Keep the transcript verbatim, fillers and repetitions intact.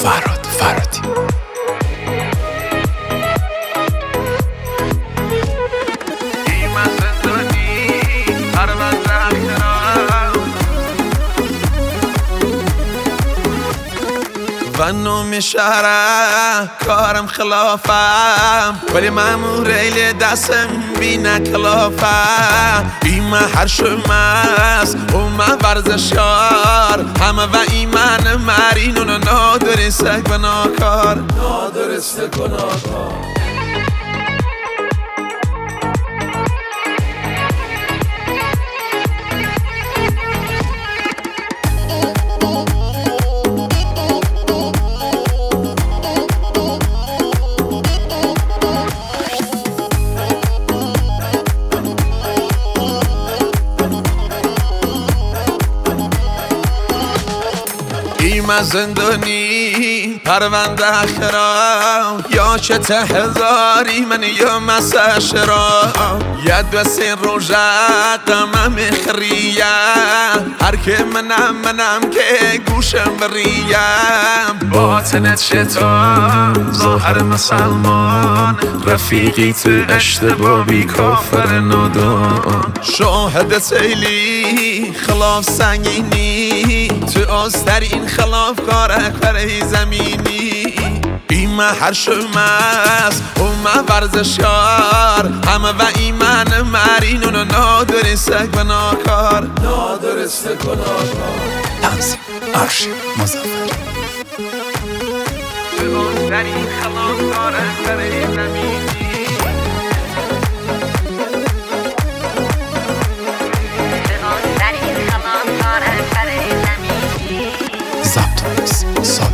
فراد فرادی. ونو میشاره کارم خلافم ولی مامور ایل دستم بینه کلافم ایمه هر شماست و من ورزشکار همه و ایمان مرینون نادرسته گناهکار نادرسته گناهکار. ایمه زندانی پرونده خرام یا چه ته هزاری من یا مسه شرام ید بسین روژه قمم خریم هر که منم منم که گوشم بریم باطنت شیطان ظاهر مسلمان رفیقی تو اشتبابی کافر نادان شاهد سیلی خلاف سنگینی تو آسترین خلاف کار اکبره زمینی ایمه هر شماست و من ورزشکار همه و ایمان مرینون نادرسته گناهکار نادرسته گناهکار. تنظیم آرشیو مظفر. تو آسترین خلاف کار اکبره زمینی ضبط